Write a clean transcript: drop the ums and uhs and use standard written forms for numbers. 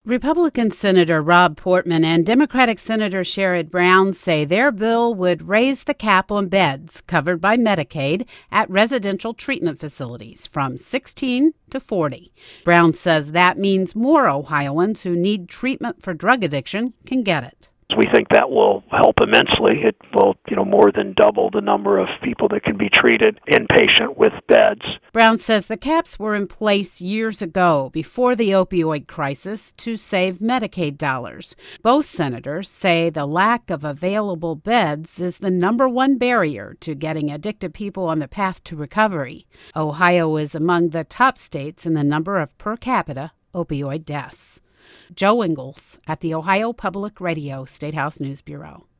Republican Senator Rob Portman and Democratic Senator Sherrod Brown say their bill would raise the cap on beds covered by Medicaid at residential treatment facilities from 16 to 40. Brown says that means more Ohioans who need treatment for drug addiction can get it. We think that will help immensely. It will, more than double the number of people that can be treated inpatient with beds. Brown says the caps were in place years ago, before the opioid crisis, to save Medicaid dollars. Both senators say the lack of available beds is the number one barrier to getting addicted people on the path to recovery. Ohio is among the top states in the number of per capita opioid deaths. Joe Ingles at the Ohio Public Radio State House News Bureau.